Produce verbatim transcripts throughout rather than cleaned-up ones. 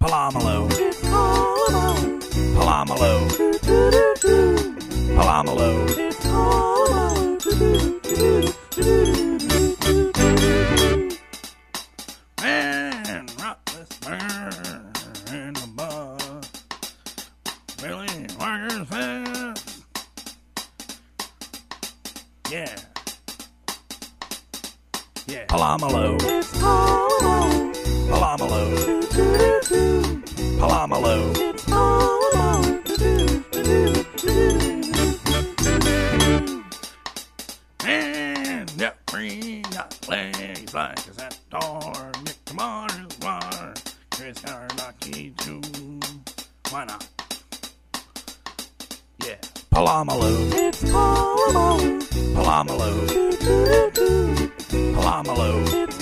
Palomalo. Palomalo. Palomalo. Man, rock this burn in the bus. Billy Walker's fast. Yeah. Yeah. Palomalo. Palomalo. Palomalo. And that free got legs like as that door. Nick Tomorrow's war. Chris Carnacki too. Why not? Yeah. Palomalo. Palomalo. Palomalo.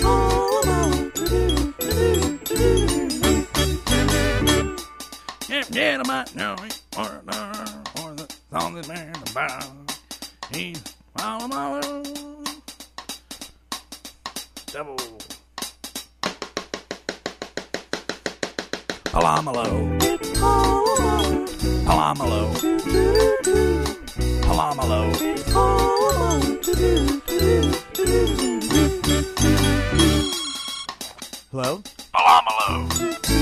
If you might know it, or the, or the song is man about, he's Palomalo. Double. Palomalo. Palomalo. Palomalo. Hello? Palomalo.